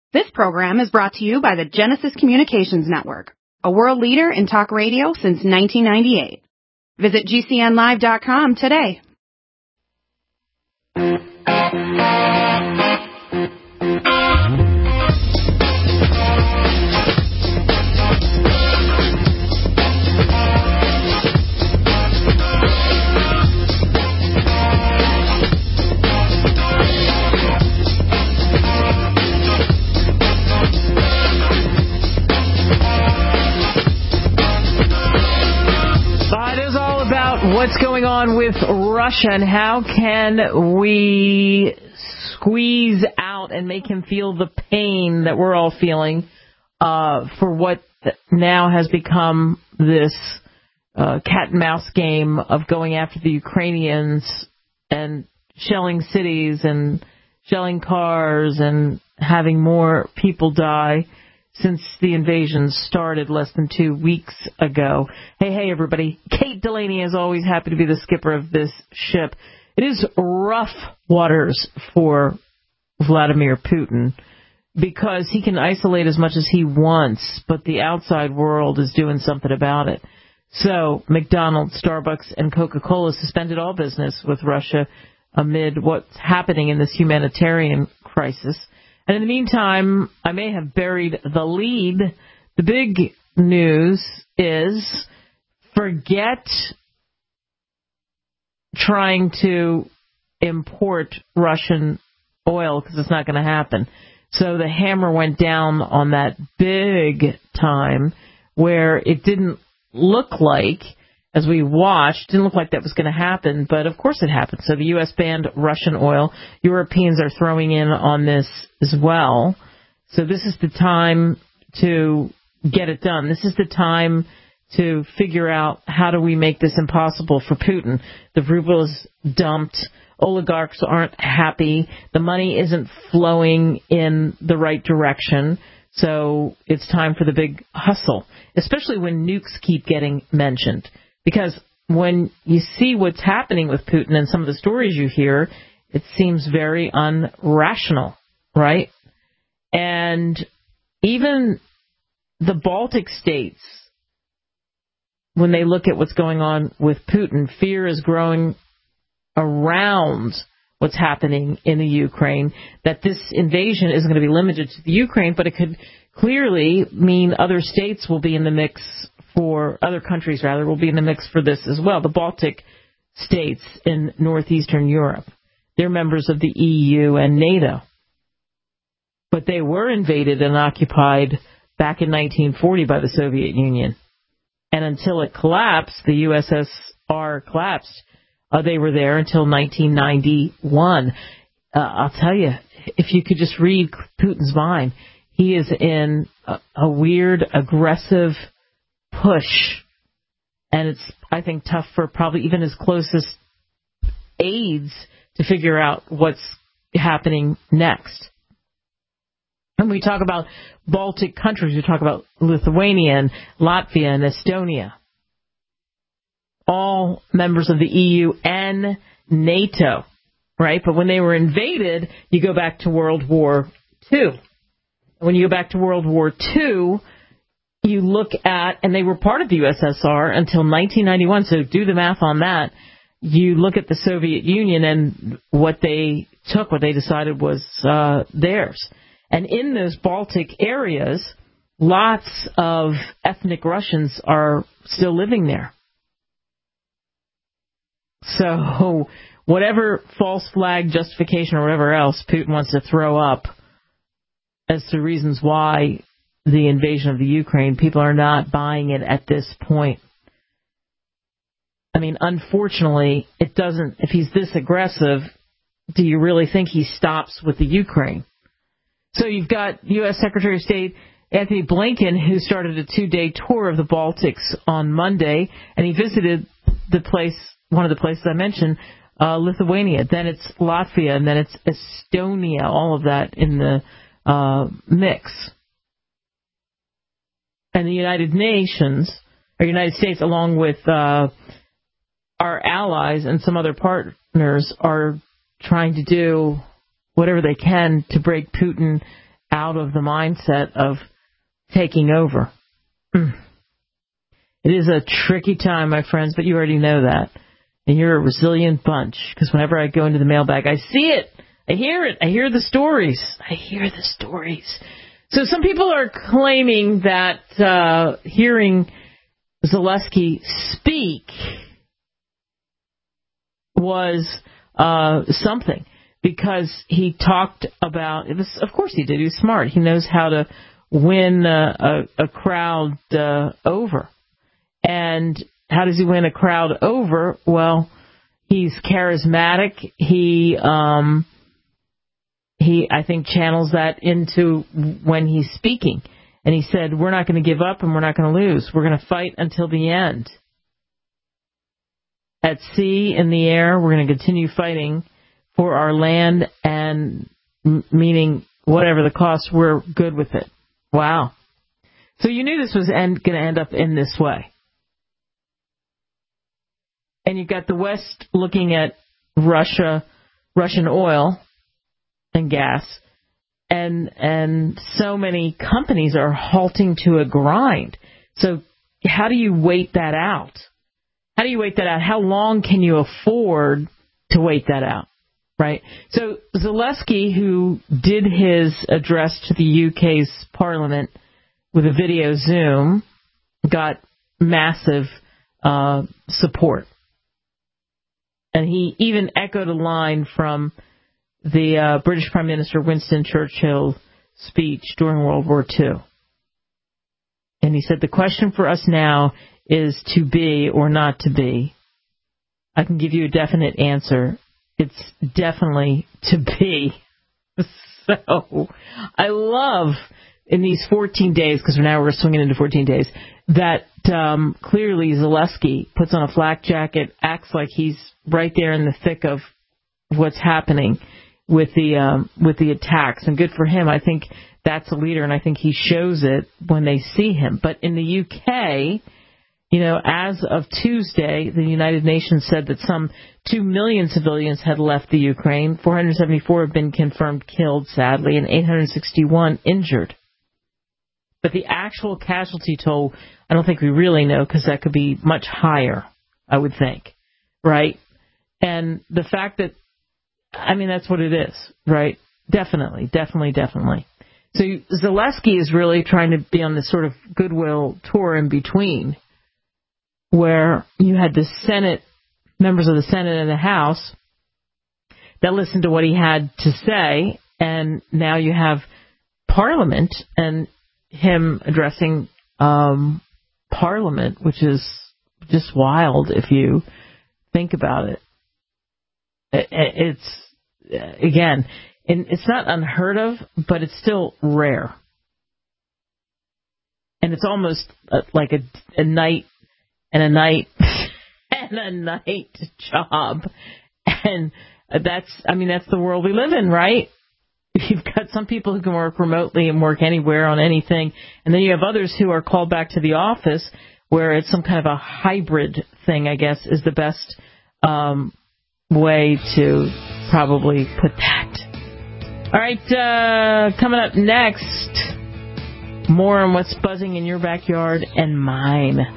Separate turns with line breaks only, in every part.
This program is brought to you by the Genesis Communications Network, a world leader in talk radio since 1998. Visit GCNlive.com today.
What's going on with Russia and how can we squeeze out and make him feel the pain that we're all feeling for what now has become this cat and mouse game of going after the Ukrainians and shelling cities and shelling cars and having more people die since the invasion started less than 2 weeks ago. Hey, everybody. Kate Delaney is always happy to be the skipper of this ship. It is rough waters for Vladimir Putin because he can isolate as much as he wants, but the outside world is doing something about it. So McDonald's, Starbucks, and Coca-Cola suspended all business with Russia amid what's happening in this humanitarian crisis. And in the meantime, I may have buried the lead. The big news is forget trying to import Russian oil because it's not going to happen. So the hammer went down on that big time where it didn't look like, as we watched, didn't look like that was going to happen, but of course it happened. So the U.S. banned Russian oil. Europeans are throwing in on this as well. So this is the time to get it done. This is the time to figure out how do we make this impossible for Putin. The ruble is dumped. Oligarchs aren't happy. The money isn't flowing in the right direction. So it's time for the big hustle, especially when nukes keep getting mentioned. Because when you see what's happening with Putin and some of the stories you hear, it seems very unrational, right? And even the Baltic states, when they look at what's going on with Putin, fear is growing around what's happening in the Ukraine, that this invasion isn't going to be limited to the Ukraine, but it could clearly mean other states will be in the mix for other countries, rather, will be in the mix for this as well. The Baltic states in northeastern Europe, they're members of the EU and NATO. But they were invaded and occupied back in 1940 by the Soviet Union. And until it collapsed, the USSR collapsed, they were there until 1991. I'll tell you, if you could just read Putin's mind, he is in a weird, aggressive push, and it's, I think, tough for probably even his closest aides to figure out what's happening next. When we talk about Baltic countries, we talk about Lithuania and Latvia and Estonia, all members of the EU and NATO, right? But when they were invaded, you go back to World War II. When you go back to World War II, you look at, and they were part of the USSR until 1991, so do the math on that. You look at the Soviet Union and what they took, what they decided was theirs. And in those Baltic areas, lots of ethnic Russians are still living there. So whatever false flag justification or whatever else Putin wants to throw up as to reasons why the invasion of the Ukraine, people are not buying it at this point. I mean, unfortunately, it doesn't, if he's this aggressive, do you really think he stops with the Ukraine? So you've got U.S. Secretary of State Anthony Blinken, who started a 2-day tour of the Baltics on Monday, and he visited the place, one of the places I mentioned, Lithuania, then it's Latvia, and then it's Estonia, all of that in the mix. And the United Nations, or United States, along with our allies and some other partners, are trying to do whatever they can to break Putin out of the mindset of taking over. It is a tricky time, my friends, but you already know that. And you're a resilient bunch, because whenever I go into the mailbag, I see it. I hear it. I hear the stories. So some people are claiming that hearing Zalewski speak was something, because he talked about it. Of course he did. He was smart. He knows how to win a crowd over. And how does he win a crowd over? Well, he's charismatic. He I think channels that into when he's speaking. And he said, we're not going to give up and we're not going to lose. We're going to fight until the end. At sea, in the air, we're going to continue fighting for our land, and meaning whatever the cost, we're good with it. Wow. So you knew this was going to end up in this way. And you've got the West looking at Russian oil and gas, and so many companies are halting to a grind. So how do you wait that out? How long can you afford to wait that out, right? So Zalewski, who did his address to the UK's Parliament with a video Zoom, got massive support. And he even echoed a line from the British Prime Minister Winston Churchill's speech during World War II. And he said, the question for us now is to be or not to be. I can give you a definite answer. It's definitely to be. So I love in these 14 days, because now we're swinging into 14 days, that clearly Zalewski puts on a flak jacket, acts like he's right there in the thick of what's happening with the attacks. And good for him. I think that's a leader, and I think he shows it when they see him. But in the UK, as of Tuesday, the United Nations said that some 2 million civilians had left the Ukraine. 474 have been confirmed killed, sadly, and 861 injured. But the actual casualty toll, I don't think we really know, because that could be much higher, I would think, right? And the fact that, that's what it is, right? Definitely. So Zalewski is really trying to be on this sort of goodwill tour in between, where you had the Senate, members of the Senate and the House that listened to what he had to say, and now you have Parliament and him addressing Parliament, which is just wild if you think about it. It's, again, it's not unheard of, but it's still rare. And it's almost like a night and a night and a night job. And that's the world we live in, right? You've got some people who can work remotely and work anywhere on anything. And then you have others who are called back to the office, where it's some kind of a hybrid thing, I guess, is the best way to probably put that. All right, coming up next, more on what's buzzing in your backyard and mine.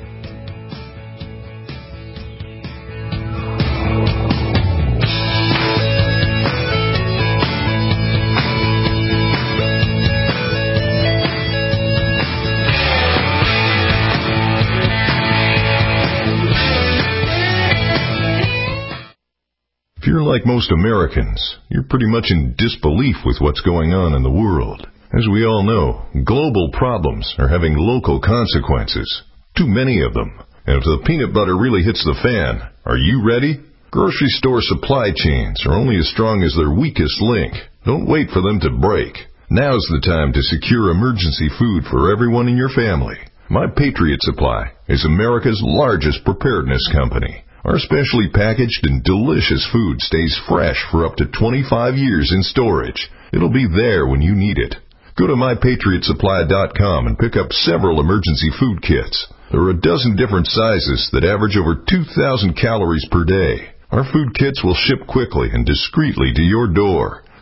If you're like most Americans, you're pretty much in disbelief with what's going on in the world. As we all know, global problems are having local consequences. Too many of them. And if the peanut butter really hits the fan, are you ready? Grocery store supply chains are only as strong as their weakest link. Don't wait for them to break. Now's the time to secure emergency food for everyone in your family. My Patriot Supply is America's largest preparedness company. Our specially packaged and delicious food stays fresh for up to 25 years in storage. It'll be there when you need it. Go to MyPatriotSupply.com and pick up several emergency food kits. There are a dozen different sizes that average over 2,000 calories per day. Our food kits will ship quickly and discreetly to your door.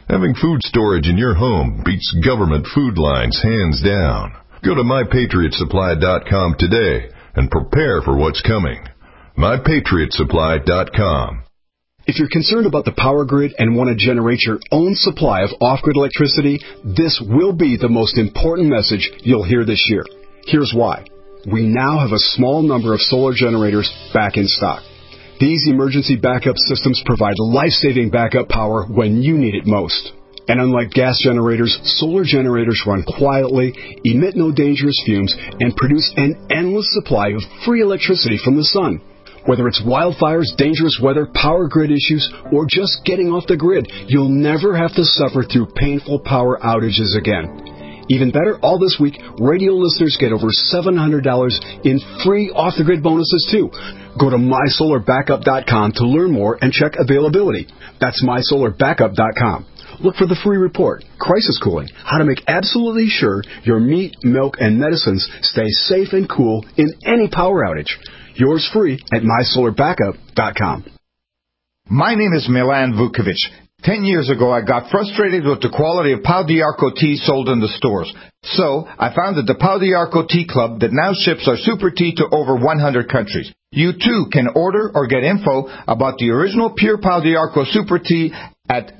Having food storage in your home beats government food lines hands down. Go to MyPatriotSupply.com today and prepare for what's coming. MyPatriotSupply.com.
If you're concerned about the power grid and want to generate your own supply of off-grid electricity, this will be the most important message you'll hear this year. Here's why. We now have a small number of solar generators back in stock. These emergency backup systems provide life-saving backup power when you need it most. And unlike gas generators, solar generators run quietly, emit no dangerous fumes, and produce an endless supply of free electricity from the sun. Whether it's wildfires, dangerous weather, power grid issues, or just getting off the grid, you'll never have to suffer through painful power outages again. Even better, all this week, radio listeners get over $700 in free off-the-grid bonuses, too. Go to MySolarBackup.com to learn more and check availability. That's MySolarBackup.com. Look for the free report, Crisis Cooling, how to make absolutely sure your meat, milk, and medicines stay safe and cool in any power outage. Yours free at MySolarBackup.com.
My name is Milan Vukovic. 10 years ago, I got frustrated with the quality of Pau d'Arco tea sold in the stores. So, I founded the Pau d'Arco Tea Club that now ships our super tea to over 100 countries. You too can order or get info about the original pure Pau d'Arco super tea at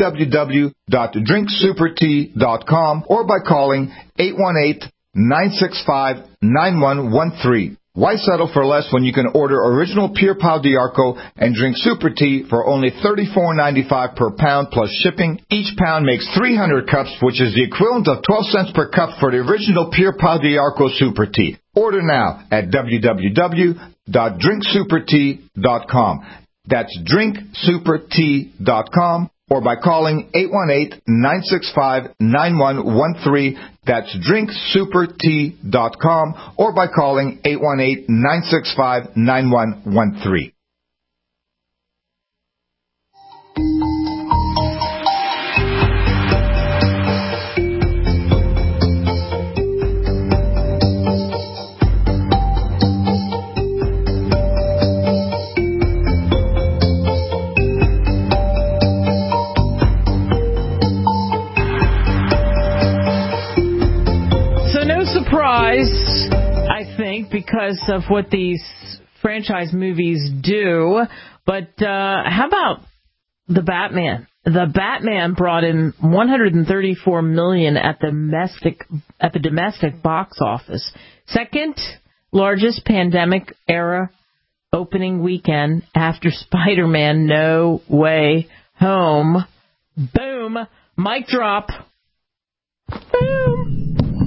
www.drinksupertea.com or by calling 818-965-9113. Why settle for less when you can order original pure Pau d'Arco and drink super tea for only $34.95 per pound plus shipping? Each pound makes 300 cups, which is the equivalent of 12 cents per cup for the original pure Pau d'Arco super tea. Order now at www.drinksupertea.com. That's drinksupertea.com or by calling 818-965-9113. That's drinksupertea.com or by calling 818-965-9113.
I think, because of what these franchise movies do. But how about the Batman? The Batman brought in $134 million at the domestic box office. Second largest pandemic era opening weekend after Spider-Man No Way Home. Boom. Mic drop. Boom.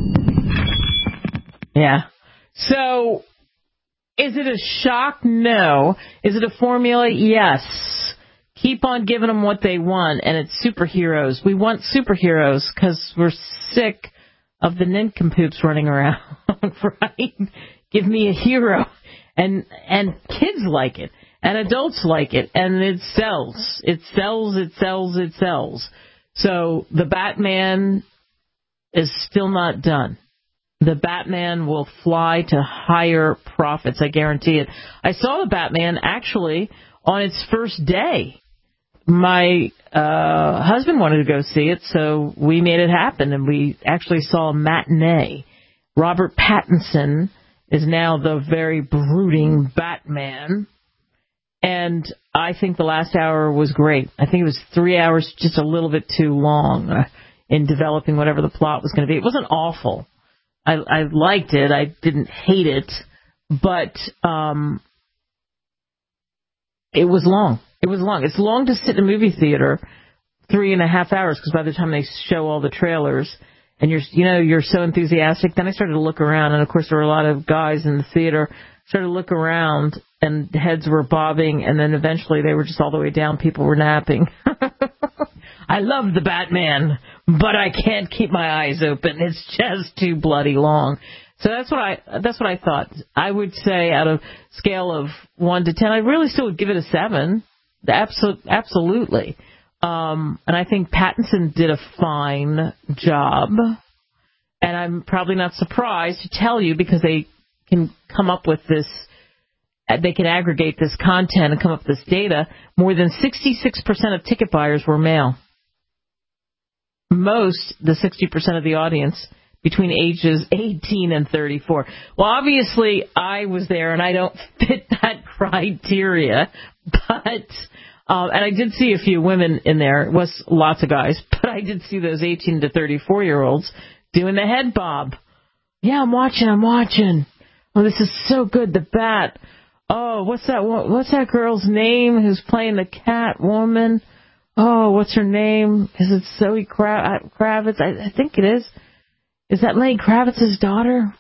Yeah. So, is it a shock? No. Is it a formula? Yes. Keep on giving them what they want, and it's superheroes. We want superheroes because we're sick of the nincompoops running around, right? Give me a hero. And kids like it, and adults like it, and it sells. It sells, it sells, it sells. So, the Batman is still not done. The Batman will fly to higher profits, I guarantee it. I saw the Batman, actually, on its first day. My husband wanted to go see it, so we made it happen, and we actually saw a matinee. Robert Pattinson is now the very brooding Batman, and I think the last hour was great. I think it was 3 hours, just a little bit too long in developing whatever the plot was going to be. It wasn't awful. I liked it. I didn't hate it, but it was long. It was long. It's long to sit in a movie theater 3.5 hours, because by the time they show all the trailers and you're so enthusiastic. Then I started to look around, and of course there were a lot of guys in the theater. Started to look around, and heads were bobbing, and then eventually they were just all the way down. People were napping. I love the Batman, but I can't keep my eyes open. It's just too bloody long. So that's what I thought. I would say, out of scale of 1 to 10, I really still would give it a 7. Absolutely. And I think Pattinson did a fine job. And I'm probably not surprised to tell you, because they can come up with this. They can aggregate this content and come up with this data. More than 66% of ticket buyers were male. the 60% of the audience, between ages 18 and 34. Well, obviously, I was there, and I don't fit that criteria, but... and I did see a few women in there. It was lots of guys, but I did see those 18 to 34-year-olds doing the head bob. Yeah, I'm watching. Oh, this is so good. The Bat. Oh, what's that girl's name who's playing the Catwoman? Oh, what's her name? Is it Zoe Kravitz? I think it is. Is that Lenny Kravitz's daughter?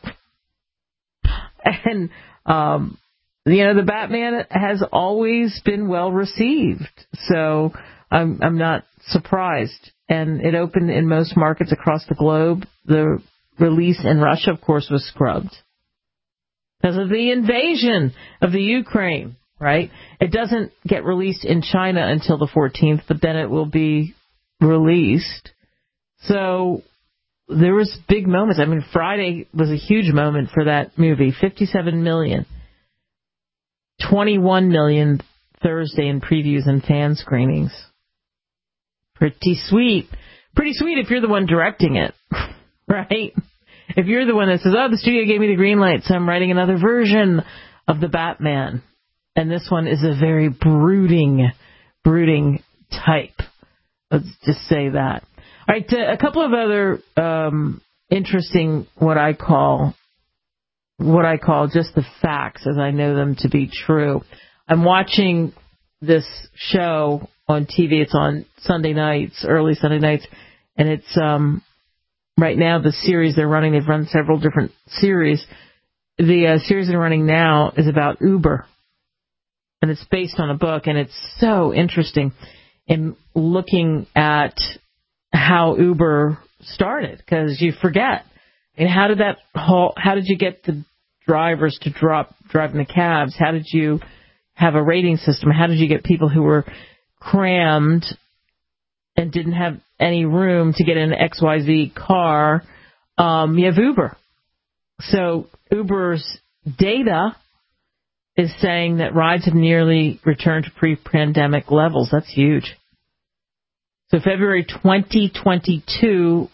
And, the Batman has always been well received, so I'm not surprised. And it opened in most markets across the globe. The release in Russia, of course, was scrubbed because of the invasion of the Ukraine, right? It doesn't get released in China until the 14th, but then it will be released. So there was big moments. I mean, Friday was a huge moment for that movie, 57 million. 21 million Thursday in previews and fan screenings. Pretty sweet. Pretty sweet if you're the one directing it, right? If you're the one that says, the studio gave me the green light, so I'm writing another version of the Batman. And this one is a very brooding type. Let's just say that. All right, a couple of other interesting what I call just the facts as I know them to be true. I'm watching this show on TV. It's on Sunday nights, early Sunday nights, and it's right now the series they're running. They've run several different series. The series they're running now is about Uber, and it's based on a book, and it's so interesting in looking at how Uber started, because you forget. And how did you get the drivers to driving the cabs? How did you have a rating system? How did you get people who were crammed and didn't have any room to get in an XYZ car? You have Uber. So Uber's data is saying that rides have nearly returned to pre-pandemic levels. That's huge. So February 2022,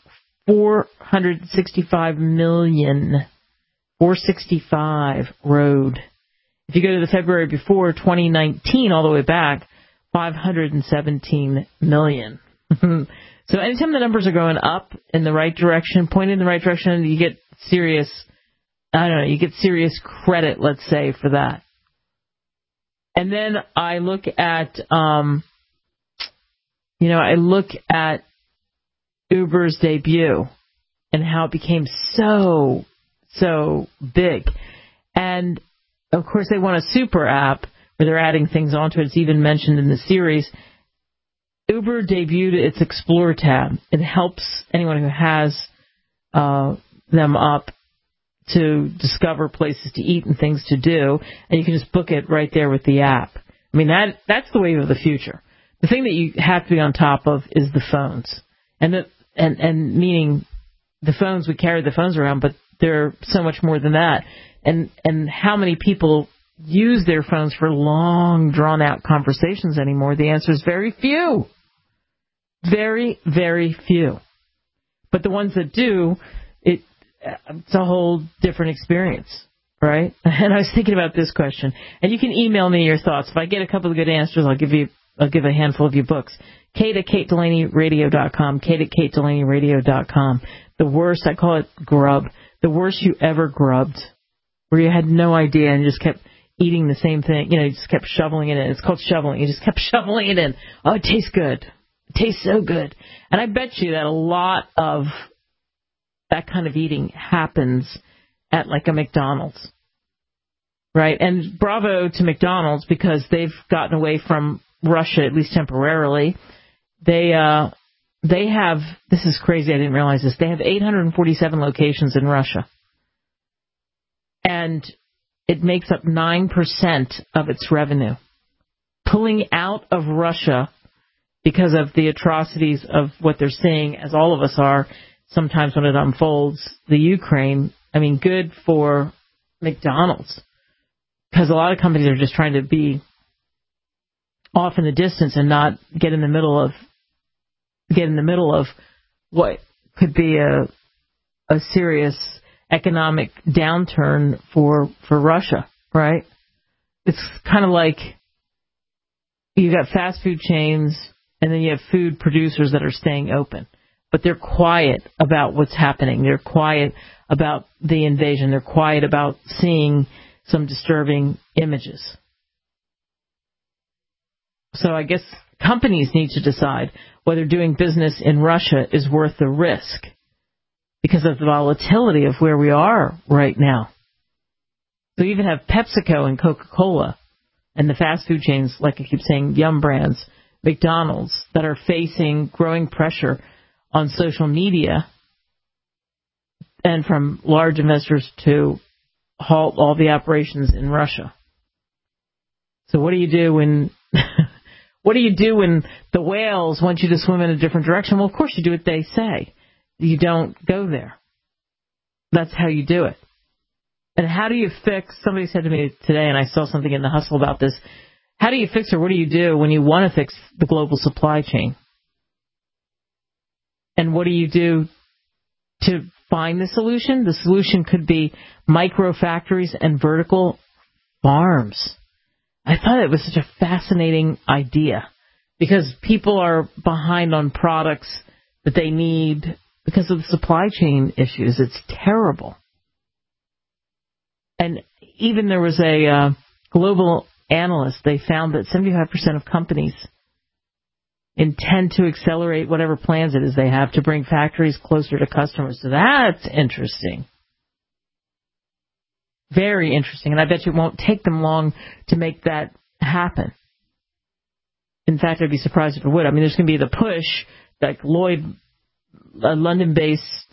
465 million. 465 rode. If you go to the February before, 2019, all the way back, 517 million. So anytime the numbers are going up in the right direction, pointing in the right direction, you get serious credit, let's say, for that. And then I look at, Uber's debut and how it became so big. And, of course, they want a super app where they're adding things onto it. It's even mentioned in the series. Uber debuted its Explore tab. It helps anyone who has them up to discover places to eat and things to do, and you can just book it right there with the app. I mean, that's the wave of the future. The thing that you have to be on top of is the phones. And meaning the phones, we carry the phones around, but they're so much more than that. And how many people use their phones for long, drawn-out conversations anymore? The answer is very few. Very, very few. But the ones that do, it's a whole different experience, right? And I was thinking about this question. And you can email me your thoughts. If I get a couple of good answers, I'll give a handful of you books. Kate@KateDelaneyRadio.com. Kate@KateDelaneyRadio.com. The worst, I call it grub. The worst you ever grubbed, where you had no idea and just kept eating the same thing. You just kept shoveling it in. It's called shoveling. You just kept shoveling it in. Oh, it tastes good. It tastes so good. And I bet you that a lot of that kind of eating happens at like a McDonald's, right? And bravo to McDonald's, because they've gotten away from Russia, at least temporarily. They have, this is crazy, I didn't realize this, they have 847 locations in Russia. And it makes up 9% of its revenue. Pulling out of Russia because of the atrocities of what they're seeing, as all of us are, sometimes when it unfolds, the Ukraine, I mean, good for McDonald's. Because a lot of companies are just trying to be off in the distance and not get in the middle of what could be a serious economic downturn for Russia, right? It's kind of like you got fast food chains and then you have food producers that are staying open, but they're quiet about what's happening. They're quiet about the invasion. They're quiet about seeing some disturbing images. So I guess companies need to decide whether doing business in Russia is worth the risk because of the volatility of where we are right now. So you even have PepsiCo and Coca-Cola and the fast food chains, like I keep saying, Yum Brands, McDonald's, that are facing growing pressure on social media and from large investors to halt all the operations in Russia. So what do you do when what do you do when the whales want you to swim in a different direction? Well, of course you do what they say. You don't go there. That's how you do it. And how do you fix, somebody said to me today, and I saw something in the Hustle about this, how do you fix or what do you do when you want to fix the global supply chain? And what do you do to find the solution? The solution could be micro factories and vertical farms. I thought it was such a fascinating idea because people are behind on products that they need because of the supply chain issues. It's terrible. And even there was a global analyst, they found that 75% of companies intend to accelerate whatever plans it is they have to bring factories closer to customers. So that's interesting. Very interesting. And I bet you it won't take them long to make that happen. In fact, I'd be surprised if it would. I mean, there's going to be the push, like Lloyd, a London-based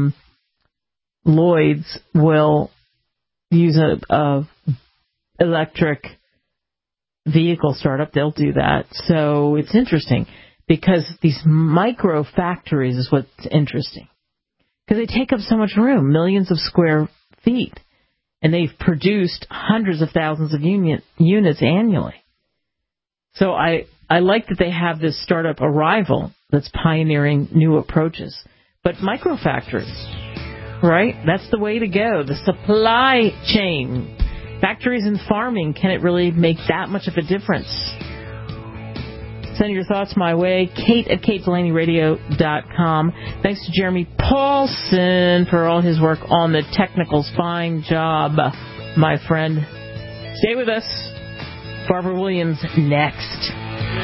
Lloyd's will use a electric vehicle startup. They'll do that. So it's interesting because these micro factories is what's interesting because they take up so much room, millions of square feet, and they've produced hundreds of thousands of units annually. So I like that they have this startup Arrival that's pioneering new approaches. But micro factories, right? That's the way to go. The supply chain. Factories and farming, can it really make that much of a difference? Send your thoughts my way, kate@katedelaneyradio.com. Thanks to Jeremy Paulson for all his work on the technicals. Fine job, my friend. Stay with us. Barbara Williams next.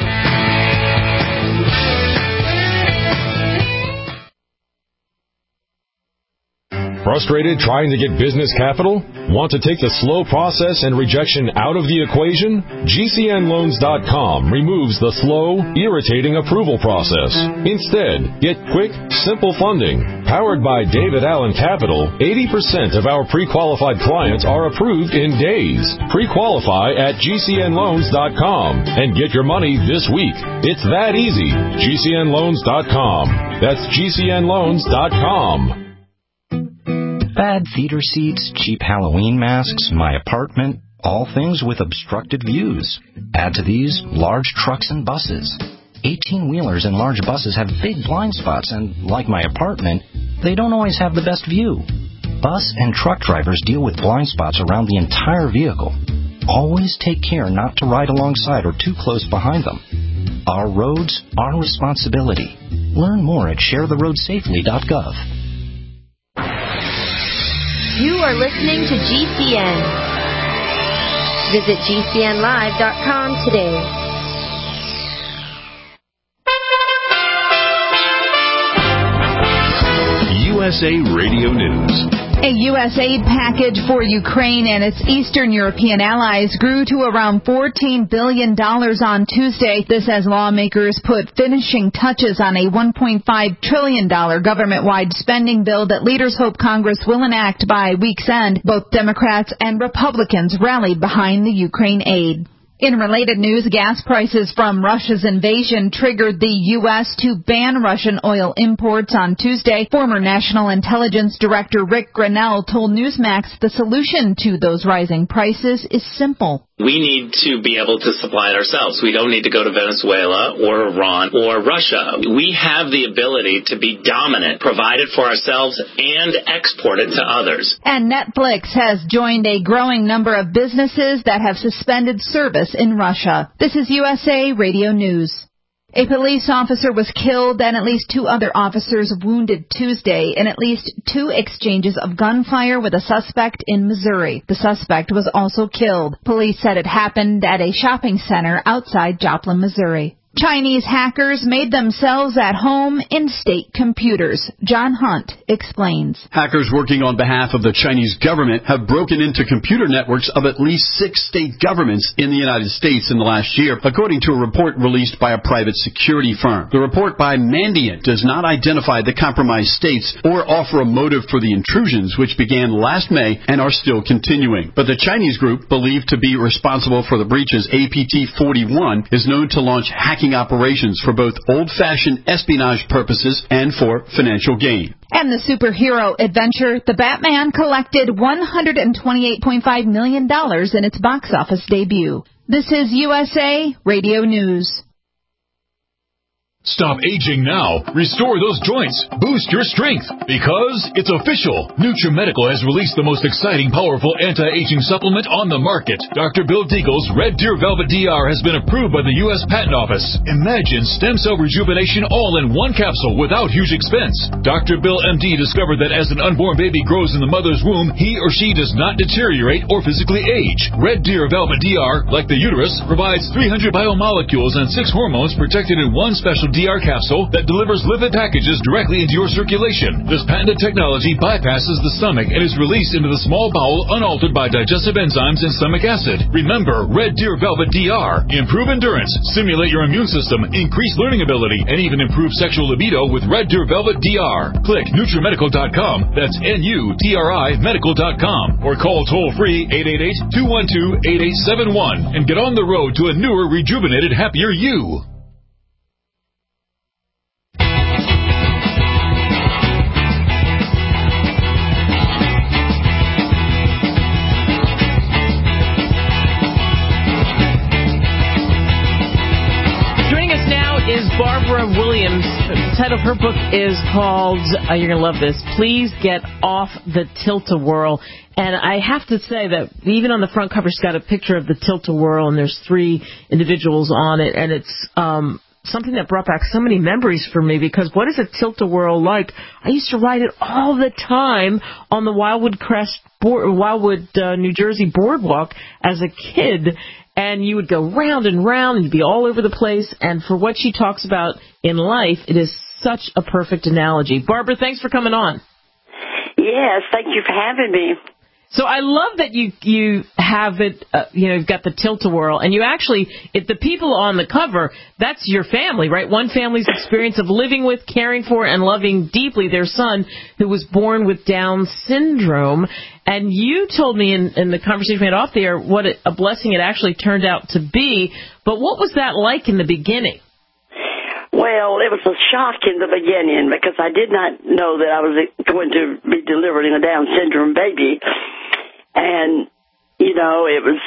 Frustrated trying to get business capital? Want to take the slow process and rejection out of the equation? GCNloans.com removes the slow, irritating approval process. Instead, get quick, simple funding. Powered by David Allen Capital, 80% of our pre-qualified clients are approved in days. Pre-qualify at GCNloans.com and get your money this week. It's that easy. GCNloans.com. That's GCNloans.com.
Bad theater seats, cheap Halloween masks, my apartment, all things with obstructed views. Add to these large trucks and buses. 18-wheelers and large buses have big blind spots, and like my apartment, they don't always have the best view. Bus and truck drivers deal with blind spots around the entire vehicle. Always take care not to ride alongside or too close behind them. Our roads, our responsibility. Learn more at sharetheroadsafely.gov.
You are listening to GCN. Visit GCNlive.com today.
USA Radio News.
A U.S. aid package for Ukraine and its Eastern European allies grew to around $14 billion on Tuesday. This as lawmakers put finishing touches on a $1.5 trillion government-wide spending bill that leaders hope Congress will enact by week's end. Both Democrats and Republicans rallied behind the Ukraine aid. In related news, gas prices from Russia's invasion triggered the U.S. to ban Russian oil imports on Tuesday. Former National Intelligence Director Rick Grenell told Newsmax the solution to those rising prices is simple.
We need to be able to supply it ourselves. We don't need to go to Venezuela or Iran or Russia. We have the ability to be dominant, provide it for ourselves, and export it to others.
And Netflix has joined a growing number of businesses that have suspended service in Russia. This is USA Radio News. A police officer was killed and at least 2 other officers wounded Tuesday in at least 2 exchanges of gunfire with a suspect in Missouri. The suspect was also killed. Police said it happened at a shopping center outside Joplin, Missouri. Chinese hackers made themselves at home in state computers. John Hunt explains.
Hackers working on behalf of the Chinese government have broken into computer networks of at least 6 state governments in the United States in the last year, according to a report released by a private security firm. The report by Mandiant does not identify the compromised states or offer a motive for the intrusions, which began last May and are still continuing. But the Chinese group, believed to be responsible for the breaches, APT-41, is known to launch hacking operations for both old-fashioned espionage purposes and for financial gain.
And the superhero adventure, The Batman, collected $128.5 million in its box office debut. This is USA Radio News.
Stop aging now. Restore those joints. Boost your strength. Because it's official. NutriMedical has released the most exciting, powerful anti-aging supplement on the market. Dr. Bill Deagle's Red Deer Velvet DR has been approved by the U.S. Patent Office. Imagine stem cell rejuvenation all in one capsule without huge expense. Dr. Bill MD discovered that as an unborn baby grows in the mother's womb, he or she does not deteriorate or physically age. Red Deer Velvet DR, like the uterus, provides 300 biomolecules and 6 hormones protected in one special DR capsule that delivers lipid packages directly into your circulation. This patented technology bypasses the stomach and is released into the small bowel unaltered by digestive enzymes and stomach acid. Remember, Red Deer Velvet DR. Improve endurance, stimulate your immune system, increase learning ability, and even improve sexual libido with Red Deer Velvet DR. Click NutriMedical.com, that's NUTRI Medical.com, or call toll-free 888-212-8871 and get on the road to a newer, rejuvenated, happier you.
Barbara Williams. The title of her book is called, you're going to love this, Please Get Off the Tilt-A-Whirl. And I have to say that even on the front cover, she's got a picture of the Tilt-A-Whirl, and there's 3 individuals on it. And it's something that brought back so many memories for me, because what is a Tilt-A-Whirl like? I used to ride it all the time on the Wildwood, New Jersey boardwalk as a kid. And you would go round and round, and you'd be all over the place. And for what she talks about in life, it is such a perfect analogy. Barbara, thanks for coming on.
Yes, thank you for having me.
So I love that you have it, you've got the Tilt-A-Whirl, and you actually, the people on the cover, that's your family, right? One family's experience of living with, caring for, and loving deeply their son who was born with Down syndrome. And you told me in the conversation we had off the air what a blessing it actually turned out to be. But what was that like in the beginning?
Well, it was a shock in the beginning because I did not know that I was going to be delivering a Down syndrome baby. And, it was,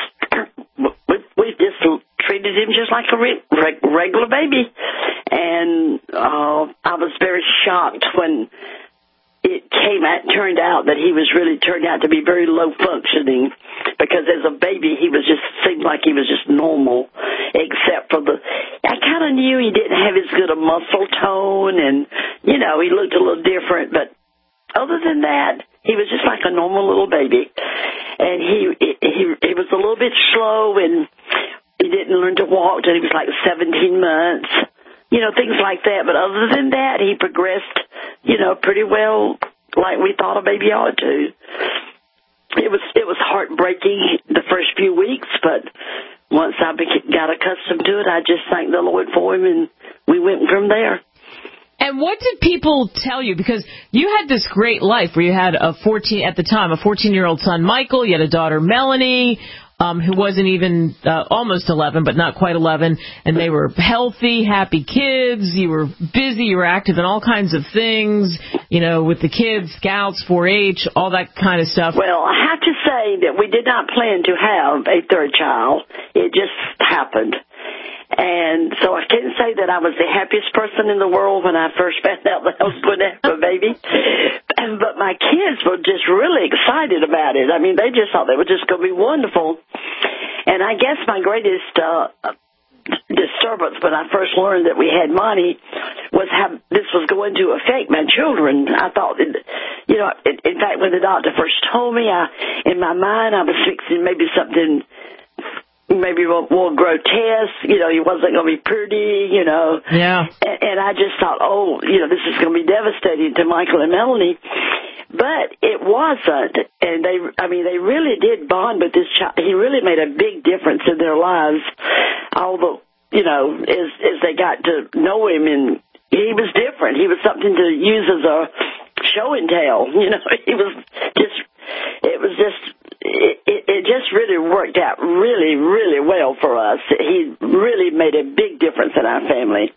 we just treated him just like a regular baby. And I was very shocked when it turned out that he turned out to be very low functioning, because as a baby seemed like he was just normal, except for I kind of knew he didn't have as good a muscle tone, and he looked a little different, but other than that, he was just like a normal little baby. And he was a little bit slow, and he didn't learn to walk till he was like 17 months, things like that. But other than that, he progressed, pretty well, like we thought a baby ought to. It was heartbreaking the first few weeks, but once I got accustomed to it, I just thanked the Lord for him, and we went from there.
And what did people tell you? Because you had this great life where you had a 14-year-old son, Michael, you had a daughter, Melanie. who wasn't even almost 11, but not quite 11, and they were healthy, happy kids. You were busy, you were active in all kinds of things, with the kids, scouts, 4-H, all that kind of stuff.
Well, I have to say that we did not plan to have a third child. It just happened. And so I can't say that I was the happiest person in the world when I first found out that I was going to have a baby. But my kids were just really excited about it. I mean, they just thought they were just going to be wonderful. And I guess my greatest disturbance when I first learned that we had Monty was how this was going to affect my children. I thought, in fact, when the doctor first told me, in my mind I was fixing maybe something maybe more grotesque, he wasn't going to be pretty,
Yeah.
And I just thought, this is going to be devastating to Michael and Melanie. But it wasn't. And they really did bond with this child. He really made a big difference in their lives. Although, as they got to know him, and he was different. He was something to use as a show and tell. It just really worked out really, really well for us. He really made a big difference in our family.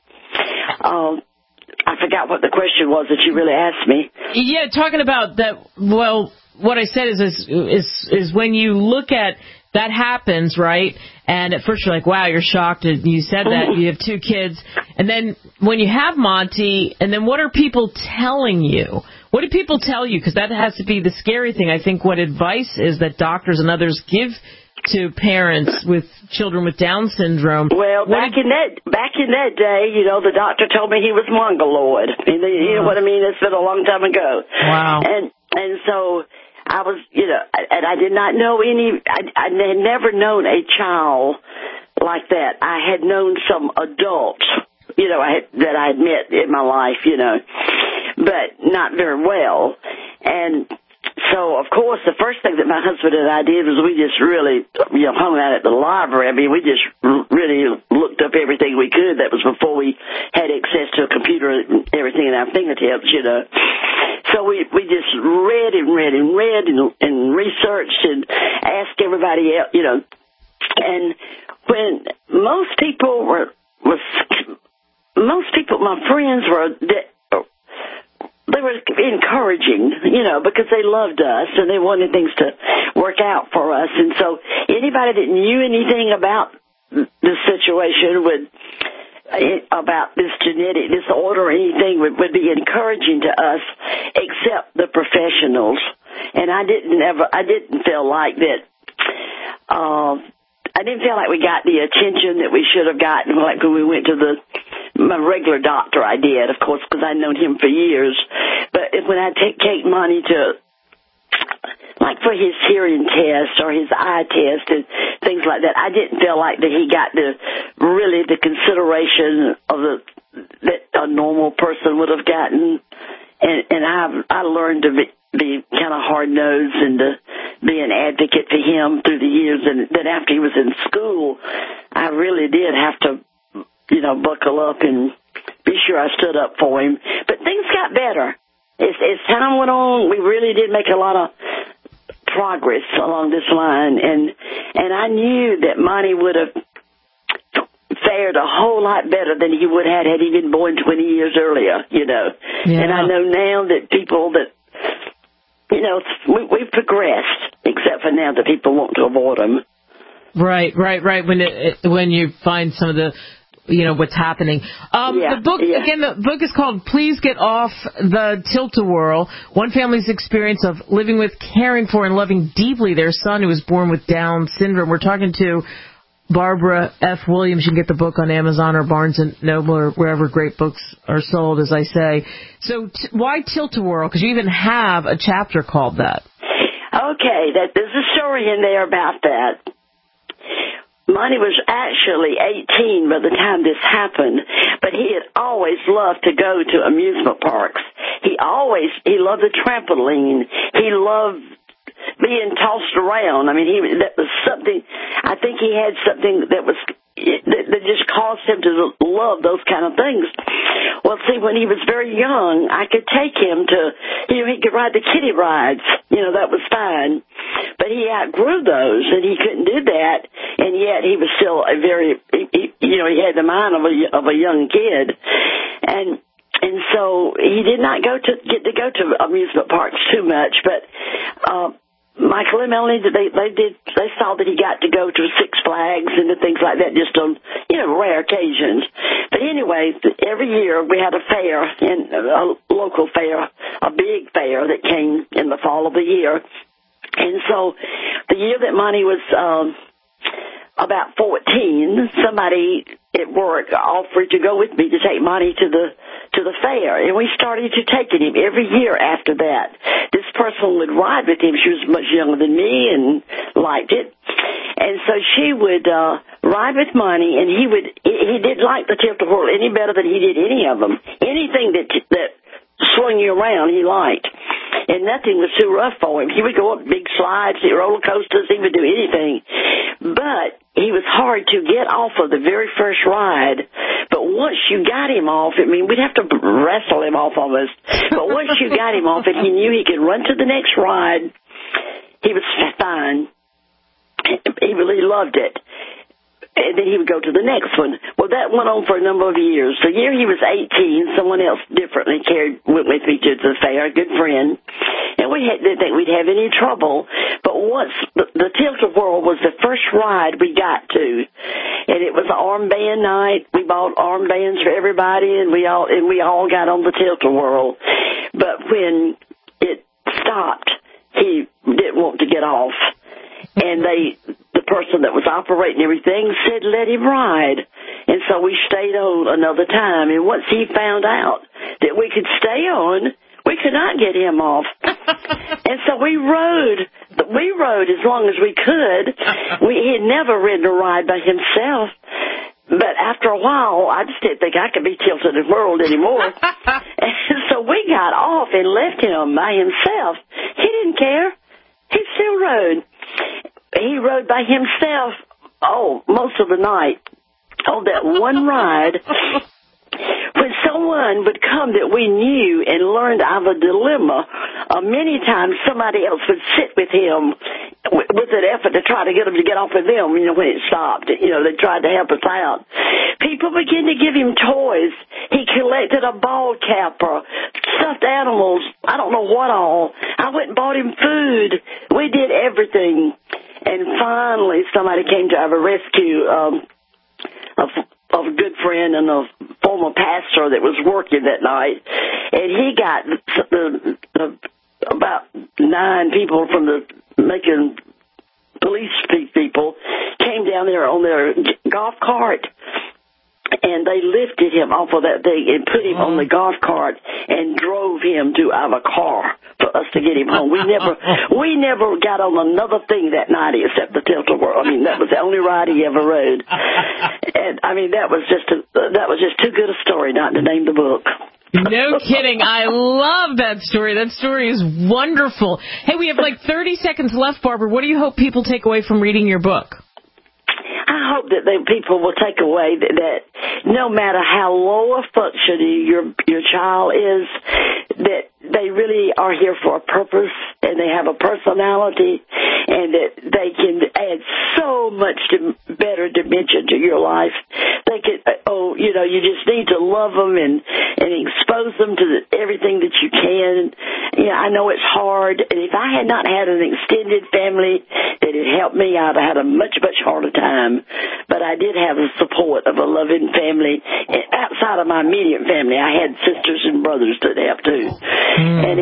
I forgot what the question was that you really asked me.
Yeah, talking about that. Well, what I said is when you look at that happens, right? And at first you're like, wow, you're shocked. And you said that you have 2 kids. And then when you have Monty, and then what are people telling you? What do people tell you? Because that has to be the scary thing. I think what advice is that doctors and others give to parents with children with Down syndrome.
Well, back in that day, the doctor told me he was mongoloid. You know what I mean? It's been a long time ago.
Wow.
And so I was, and I did not know I had never known a child like that. I had known some adults, that I had met in my life, but not very well. And so, of course, the first thing that my husband and I did was we just really, hung out at the library. I mean, we just really looked up everything we could. That was before we had access to a computer and everything in our fingertips, So we just read and researched and asked everybody else, And when most people, my friends they were encouraging, because they loved us and they wanted things to work out for us. And so anybody that knew anything about the situation about this genetic disorder or anything would be encouraging to us, except the professionals. And I didn't feel like that. I didn't feel like we got the attention that we should have gotten, like when we went to my regular doctor. I did, of course, because I'd known him for years. But when I take Monty to, like for his hearing test or his eye test and things like that, I didn't feel like that he got the consideration that a normal person would have gotten. And I learned to be kind of hard-nosed and to be an advocate for him through the years. And then after he was in school, I really did have to, buckle up and be sure I stood up for him. But things got better. As time went on, we really did make a lot of progress along this line. And I knew that Monty would have fared a whole lot better than he would have had he been born 20 years earlier,
Yeah.
And I know now that people that, we've progressed, except for now that people want to avoid them.
Right. When you find some of the, what's happening. The book, again, the book is called Please Get Off the Tilt-A-Whirl, one family's experience of living with, caring for, and loving deeply their son who was born with Down syndrome. We're talking to Barbara F. Williams. You can get the book on Amazon or Barnes & Noble or wherever great books are sold, as I say. So why Tilt-A-Whirl? Because you even have a chapter called that.
Okay, there's a story in there about that. Monty was actually 18 by the time this happened, but he had always loved to go to amusement parks. He loved the trampoline. He loved being tossed around. I mean, that was something, I think he had something that just caused him to love those kind of things. Well, see, when he was very young, I could take him to, he could ride the kiddie rides. That was fine. but he outgrew those, and he couldn't do that, and yet he was still a very, he had the mind of a young kid, and so he did not get to go to amusement parks too much, but Michael and Melanie, they saw that he got to go to Six Flags and things like that, just on, rare occasions. But anyway, every year we had a fair, a local fair, a big fair that came in the fall of the year. And so the year that Monty was about 14, somebody at work offered to go with me to take Monty to the fair, and we started to taking him every year after that. This person would ride with him. She was much younger than me and liked it, and so she would ride with Monty, and he didn't like the tilt-a-whirl any better than he did any of them. Anything that swung you around, he liked. And nothing was too rough for him. He would go up big slides, roller coasters, he would do anything. But he was hard to get off of the very first ride. But once you got him off, we'd have to wrestle him off almost. But once you got him off and he knew he could run to the next ride, he was fine. He really loved it. And then he would go to the next one. Well, that went on for a number of years. The year he was 18, someone else differently went with me to the fair, a good friend. And we didn't think we'd have any trouble. But once the Tilt-A-Whirl was the first ride we got to, and it was an armband night. We bought armbands for everybody, and we all got on the Tilt-A-Whirl. But when it stopped, he didn't want to get off. And the person that was operating everything said, let him ride. And so we stayed on another time. And once he found out that we could stay on, we could not get him off. And so we rode as long as we could. He had never ridden a ride by himself. But after a while, I just didn't think I could be tilted in the world anymore. And so we got off and left him by himself. He didn't care. He still rode. He rode by himself, most of the night on that one ride. When someone would come that we knew and learned of a dilemma, many times somebody else would sit with him with an effort to try to get him to get off with them, when it stopped. They tried to help us out. People began to give him toys. He collected a ball cap or stuffed animals. I don't know what all. I went and bought him food. We did everything. And finally, somebody came to our rescue of a good friend and a former pastor that was working that night. And he got about 9 people from the Macon police people came down there on their golf cart. And they lifted him off of that thing and put him on the golf cart and drove him to our car for us to get him home. We never got on another thing that night except the Tilt-A-Whirl. That was the only ride he ever rode. And that was just too good a story not to name the book.
No kidding. I love that story. That story is wonderful. Hey, we have like 30 seconds left, Barbara. What do you hope people take away from reading your book?
I hope that people will take away that no matter how low a functioning your child is, that they really are here for a purpose and they have a personality and that they can add so much better dimension to your life. They could, you just need to love them and expose them to everything that you can. I know it's hard, and if I had not had an extended family that had helped me, I'd have had a much, much harder time. But I did have the support of a loving family. Outside of my immediate family, I had sisters and brothers that helped too. And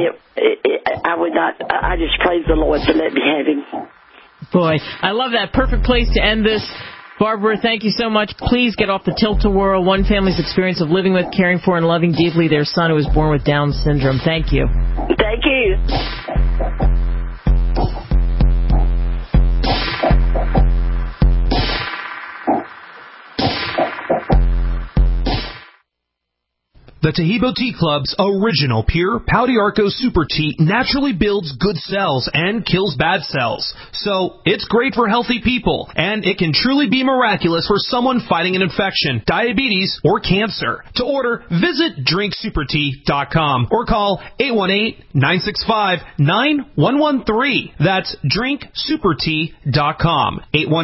I just praise the Lord to let me have him.
Boy, I love that. Perfect place to end this. Barbara, thank you so much. Please get off the Tilt-A-Whirl. One family's experience of living with, caring for, and loving deeply their son who was born with Down syndrome. Thank you.
Thank you.
The The Tahibo Tea Club's original pure Pau d'Arco Super Tea naturally builds good cells and kills bad cells. So it's great for healthy people, and it can truly be miraculous for someone fighting an infection, diabetes, or cancer. To order, visit drinksupertea.com or call 818-965-9113. That's drinksupertea.com.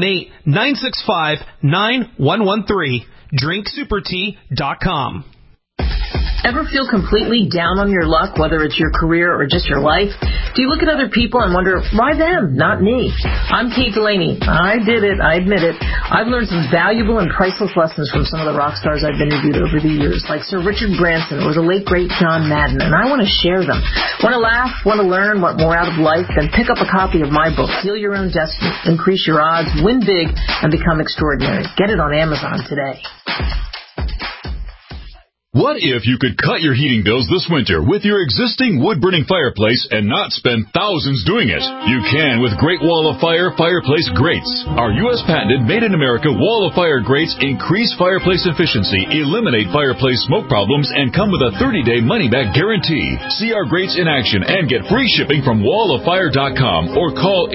818-965-9113. drinksupertea.com.
Ever feel completely down on your luck, whether it's your career or just your life? Do you look at other people and wonder, why them, not me? I'm Kate Delaney. I did it. I admit it. I've learned some valuable and priceless lessons from some of the rock stars I've interviewed over the years, like Sir Richard Branson or the late, great John Madden, and I want to share them. Want to laugh, want to learn, want more out of life? Then pick up a copy of my book, Heal Your Own Destiny, Increase Your Odds, Win Big, and Become Extraordinary. Get it on Amazon today.
What if you could cut your heating bills this winter with your existing wood-burning fireplace and not spend thousands doing it? You can with Great Wall of Fire fireplace grates. Our U.S. patented made-in-America Wall of Fire grates increase fireplace efficiency, eliminate fireplace smoke problems, and come with a 30-day money-back guarantee. See our grates in action and get free shipping from walloffire.com or call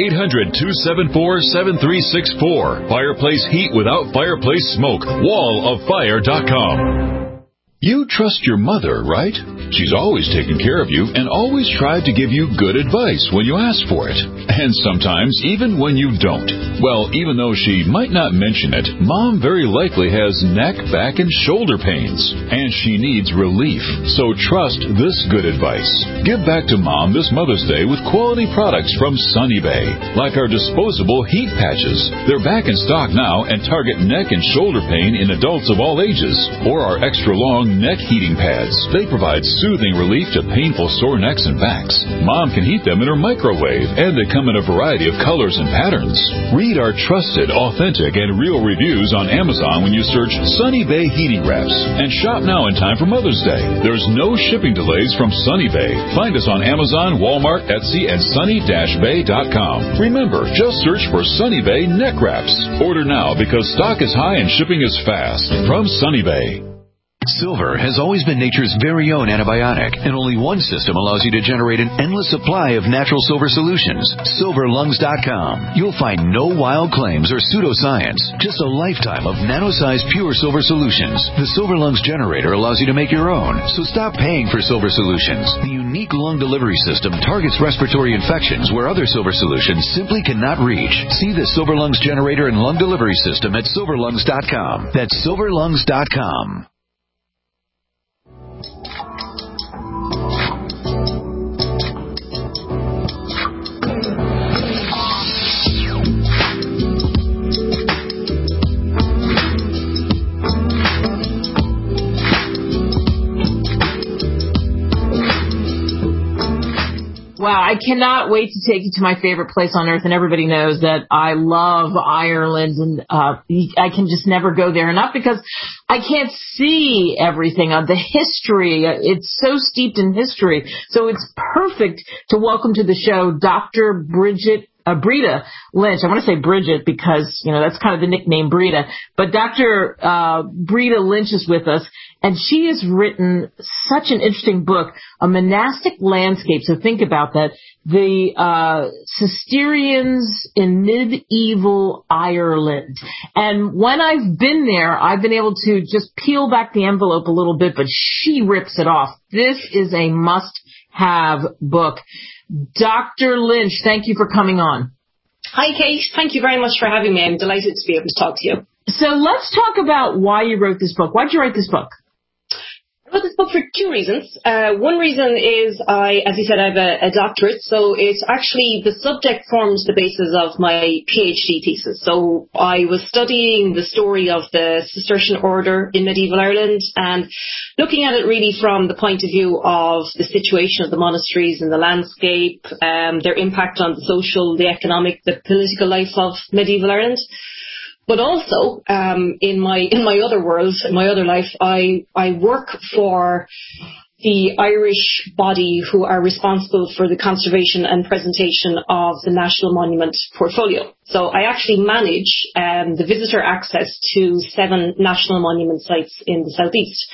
800-274-7364. Fireplace heat without fireplace smoke. walloffire.com. You trust your mother, right? She's always taken care of you and always tried to give you good advice when you ask for it. And sometimes even when you don't. Well, even though she might not mention it, Mom very likely has neck, back, and shoulder pains. And she needs relief. So trust this good advice. Give back to Mom this Mother's Day with quality products from Sunny Bay. Like our disposable heat patches. They're back in stock now and target neck and shoulder pain in adults of all ages. Or our extra long neck heating pads. They provide soothing relief to painful sore necks and backs. Mom can heat them in her microwave, and they come in a variety of colors and patterns. Read our trusted, authentic, and real reviews on Amazon when you search Sunny Bay Heating Wraps. And shop now in time for Mother's Day. There's no shipping delays from Sunny Bay. Find us on Amazon, Walmart, Etsy, and sunny-bay.com. Remember, just search for Sunny Bay Neck Wraps. Order now because stock is high and shipping is fast. From Sunny Bay.
Silver has always been nature's very own antibiotic, and only one system allows you to generate an endless supply of natural silver solutions. SilverLungs.com. You'll find no wild claims or pseudoscience, just a lifetime of nano-sized pure silver solutions. The Silver Lungs generator allows you to make your own, so stop paying for silver solutions. The unique lung delivery system targets respiratory infections where other silver solutions simply cannot reach. See the Silver Lungs generator and lung delivery system at SilverLungs.com. That's SilverLungs.com.
Wow, I cannot wait to take you to my favorite place on earth, and everybody knows that I love Ireland, and I can just never go there. Not because I can't see everything, the history. It's so steeped in history. So it's perfect to welcome to the show Dr. Breda Lynch. I want to say Bridget because, that's kind of the nickname Breda. But Dr. Breda Lynch is with us, and she has written such an interesting book, A Monastic Landscape. So think about that. The Cistercians in medieval Ireland. And when I've been there, I've been able to just peel back the envelope a little bit, but she rips it off. This is a must-have book. Dr. Lynch, thank you for coming on.
Hi, Kate. Thank you very much for having me. I'm delighted to be able to talk to you.
So let's talk about why you wrote this book. Why did you write this book?
I wrote this book for two reasons. One reason is as you said, I have a doctorate, so it's actually the subject forms the basis of my PhD thesis. So I was studying the story of the Cistercian order in medieval Ireland and looking at it really from the point of view of the situation of the monasteries in the landscape, their impact on the social, the economic, the political life of medieval Ireland. But also, in my other world, in my other life, I work for the Irish body who are responsible for the conservation and presentation of the National Monument portfolio. So I actually manage the visitor access to 7 national monument sites in the southeast.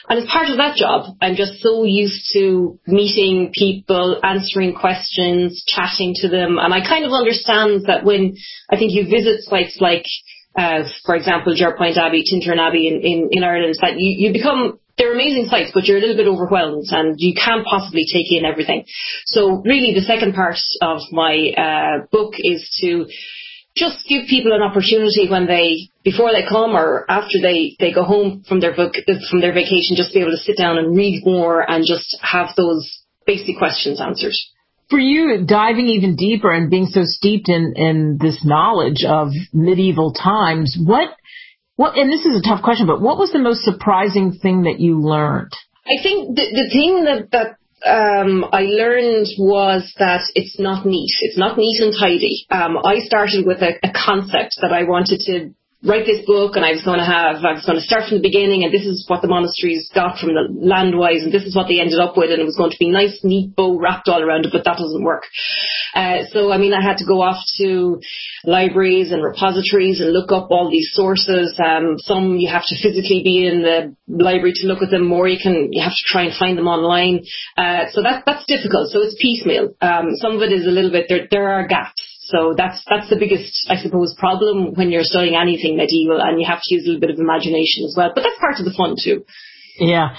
And as part of that job, I'm just so used to meeting people, answering questions, chatting to them. And I kind of understand that when I think you visit sites like, for example, Jerpoint Abbey, Tintern Abbey in Ireland, that you become, they're amazing sites, but you're a little bit overwhelmed and you can't possibly take in everything. So really the second part of my book is to just give people an opportunity before they come or after they go home from their vacation, just be able to sit down and read more and just have those basic questions answered.
For you, diving even deeper and being so steeped in this knowledge of medieval times, what, and this is a tough question, but what was the most surprising thing that you learned?
I think the thing that I learned was that it's not neat. It's not neat and tidy. I started with a concept that I wanted to write this book, and I was going to start from the beginning, and this is what the monasteries got from the land-wise, and this is what they ended up with, and it was going to be nice, neat bow wrapped all around it, but that doesn't work. So, I had to go off to libraries and repositories and look up all these sources. Some you have to physically be in the library to look at them, more you have to try and find them online. So that's difficult. So it's piecemeal. Some of it is a little bit, there are gaps. So that's the biggest, I suppose, problem when you're studying anything medieval, and you have to use a little bit of imagination as well. But that's part of the fun too.
Yeah,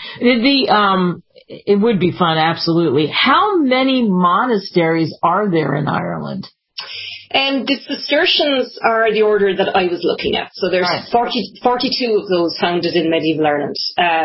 it would be fun, absolutely. How many monasteries are there in Ireland?
And the Cistercians are the order that I was looking at. So there's 42 of those founded in medieval Ireland.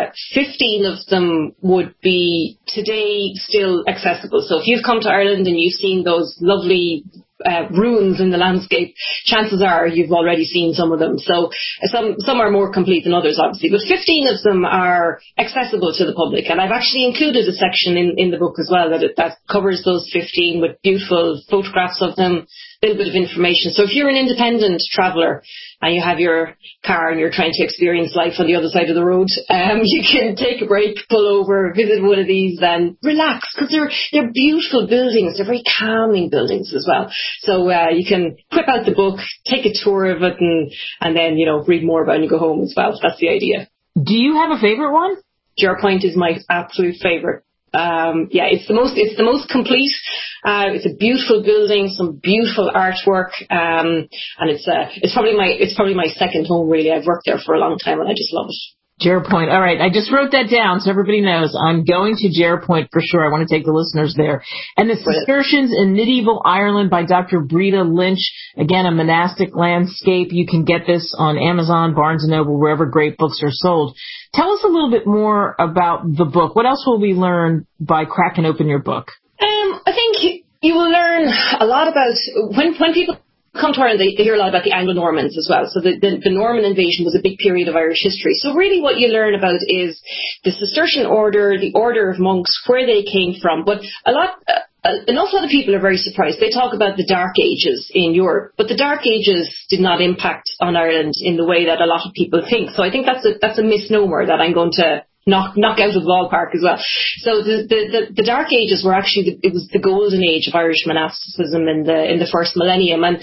15 of them would be today still accessible. So if you've come to Ireland and you've seen those lovely ruins in the landscape, chances are you've already seen some of them. So some are more complete than others, obviously. But 15 of them are accessible to the public. And I've actually included a section in the book as well that covers those 15 with beautiful photographs of them, a little bit of information. So if you're an independent traveller and you have your car and you're trying to experience life on the other side of the road, you can take a break, pull over, visit one of these and relax, because they're beautiful buildings. They're very calming buildings as well. So you can whip out the book, take a tour of it, and then, read more about it when you go home as well. So that's the idea.
Do you have a favorite one?
Jerpoint is my absolute favorite. It's the most complete. It's a beautiful building, some beautiful artwork, and it's probably my second home, really. I've worked there for a long time and I just love it.
Jerpoint. All right, I just wrote that down so everybody knows. I'm going to Jerpoint for sure. I want to take the listeners there. And the Cistercians in Medieval Ireland by Dr. Breda Lynch. Again, a monastic landscape. You can get this on Amazon, Barnes & Noble, wherever great books are sold. Tell us a little bit more about the book. What else will we learn by cracking open your book?
I think you will learn a lot about when people come to Ireland, they hear a lot about the Anglo-Normans as well. So the Norman invasion was a big period of Irish history. So really what you learn about is the Cistercian order, the order of monks, where they came from. But an awful lot of people are very surprised. They talk about the Dark Ages in Europe, but the Dark Ages did not impact on Ireland in the way that a lot of people think. So I think that's a misnomer that I'm going to knock out of the ballpark as well. So the Dark Ages were actually it was the golden age of Irish monasticism in the first millennium, and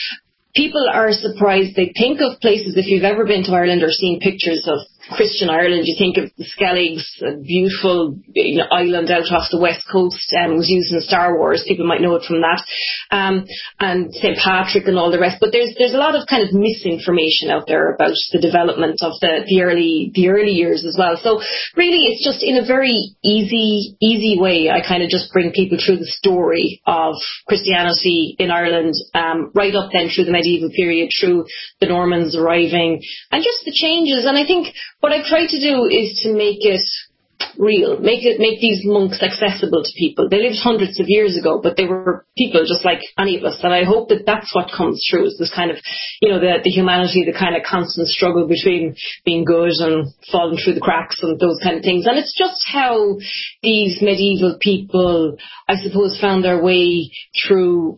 people are surprised. They think of places, if you've ever been to Ireland or seen pictures of Christian Ireland, you think of the Skelligs, a beautiful island out off the west coast, was used in Star Wars. People might know it from that, and St. Patrick and all the rest. But there's a lot of kind of misinformation out there about the development of the early years as well. So really, it's just in a very easy way. I kind of just bring people through the story of Christianity in Ireland, right up then through the medieval period, through the Normans arriving, and just the changes. And I think what I've tried to do is to make it real, make these monks accessible to people. They lived hundreds of years ago, but they were people just like any of us. And I hope that that's what comes through, is this kind of, the humanity, the kind of constant struggle between being good and falling through the cracks and those kind of things. And it's just how these medieval people, I suppose, found their way through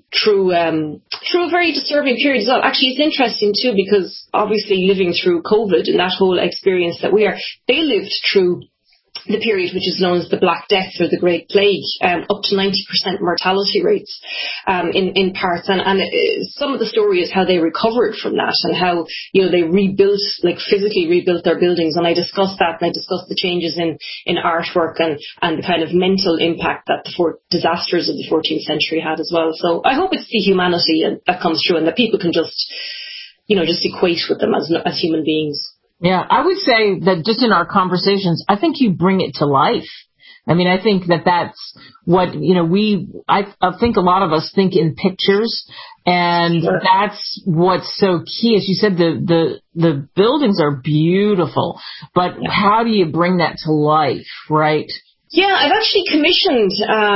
a very disturbing period as well. Actually, it's interesting too, because obviously living through COVID and that whole experience that they lived through the period which is known as the Black Death or the Great Plague, up to 90% mortality rates in parts. And some of the story is how they recovered from that and how, they rebuilt, like physically rebuilt their buildings. And I discussed that, and I discussed the changes in artwork and the kind of mental impact that the disasters of the 14th century had as well. So I hope it's the humanity that comes through and that people can just equate with them as human beings.
Yeah, I would say that just in our conversations, I think you bring it to life. I mean, I think that's what, I think a lot of us think in pictures, and sure. That's what's so key. As you said, the buildings are beautiful, but how do you bring that to life, right?
Yeah, I've actually commissioned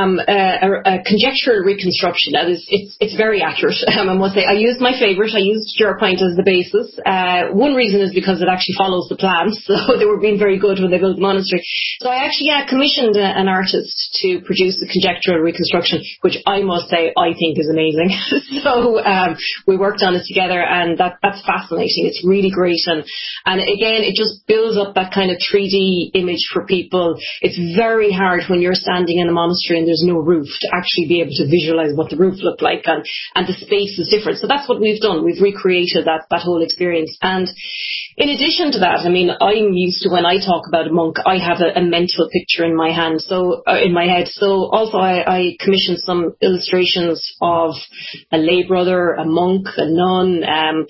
a conjectural reconstruction. It's very accurate. I must say, I used my favourite. I used Jerpoint as the basis. One reason is because it actually follows the plan, so they were being very good when they built the monastery. So I actually commissioned an artist to produce a conjectural reconstruction, which I must say I think is amazing. So we worked on it together, and that's fascinating. It's really great, and again, it just builds up that kind of 3D image for people. It's very hard when you're standing in a monastery and there's no roof to actually be able to visualize what the roof looked like, and the space is different. So that's what we've done. We've recreated that whole experience. And in addition to that, I mean, I'm used to, when I talk about a monk, I have a mental picture in my head. So also I commissioned some illustrations of a lay brother, a monk, a nun,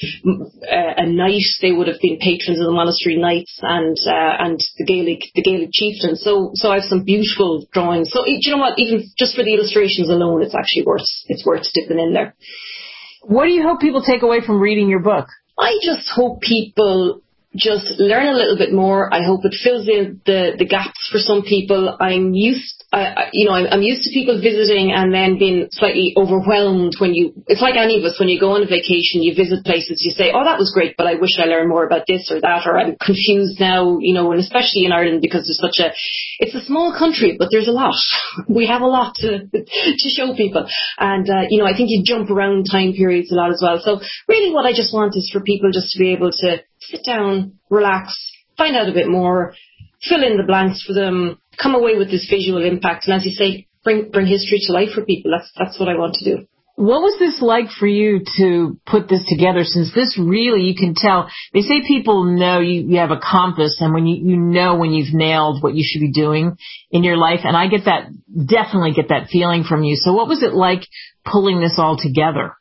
a knight. They would have been patrons of the monastery, knights, and the Gaelic chieftain. So I have some beautiful drawings. So you know what? Even just for the illustrations alone, it's actually worth dipping in there.
What do you hope people take away from reading your book?
I just hope people just learn a little bit more. I hope it fills in the gaps for some people. I'm used to people visiting and then being slightly overwhelmed it's like any of us, when you go on a vacation, you visit places, you say, oh, that was great, but I wish I learned more about this or that, or I'm confused now, and especially in Ireland, because it's a small country, but there's a lot. We have a lot to show people. And, I think you jump around time periods a lot as well. So really what I just want is for people just to be able to sit down, relax, find out a bit more, fill in the blanks for them, come away with this visual impact, and as you say, bring history to life for people. That's what I want to do.
What was this like for you to put this together, since this really, you can tell, they say people know you have a compass, and when you know when you've nailed what you should be doing in your life, and I definitely get that feeling from you. So what was it like pulling this all together?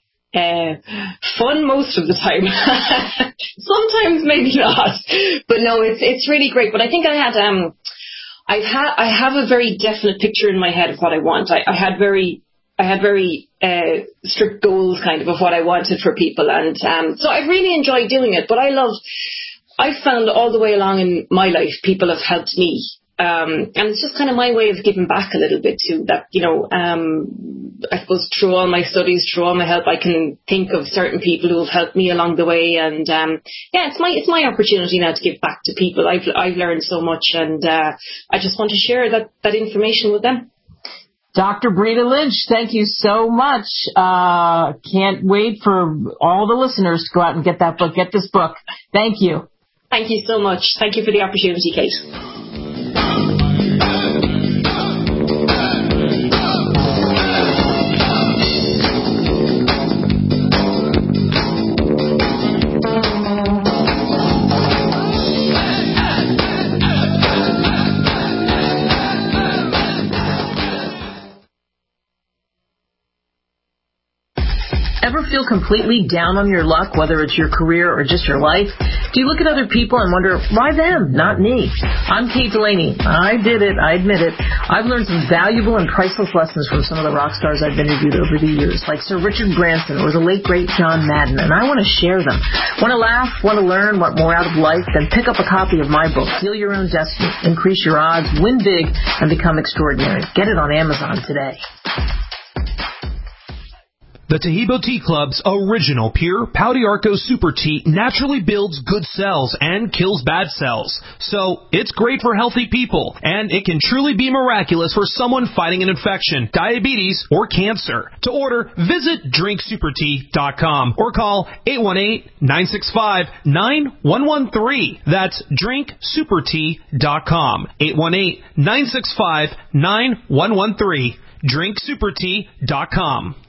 Fun most of the time. Sometimes maybe not, but no, it's really great. But I think I have a very definite picture in my head of what I want. I had very strict goals kind of what I wanted for people, and so I really enjoyed doing it. But I found all the way along in my life people have helped me. And it's just kind of my way of giving back a little bit too, that, I suppose through all my studies, through all my help, I can think of certain people who have helped me along the way. And, it's my opportunity now to give back to people. I've learned so much, and, I just want to share that information with them.
Dr. Breda Lynch, thank you so much. Can't wait for all the listeners to go out and get that book, get this book. Thank you.
Thank you so much. Thank you for the opportunity, Kate.
Ever feel completely down on your luck, whether it's your career or just your life? Do you look at other people and wonder, why them, not me? I'm Kate Delaney. I did it. I admit it. I've learned some valuable and priceless lessons from some of the rock stars I've interviewed over the years, like Sir Richard Branson or the late, great John Madden, and I want to share them. Want to laugh? Want to learn? Want more out of life? Then pick up a copy of my book, Heal Your Own Destiny, Increase Your Odds, Win Big, and Become Extraordinary. Get it on Amazon today.
The Taheebo Tea Club's original pure Pau d'Arco Super Tea naturally builds good cells and kills bad cells. So, it's great for healthy people, and it can truly be miraculous for someone fighting an infection, diabetes, or cancer. To order, visit drinksupertea.com or call 818-965-9113. That's drinksupertea.com. 818-965-9113. drinksupertea.com.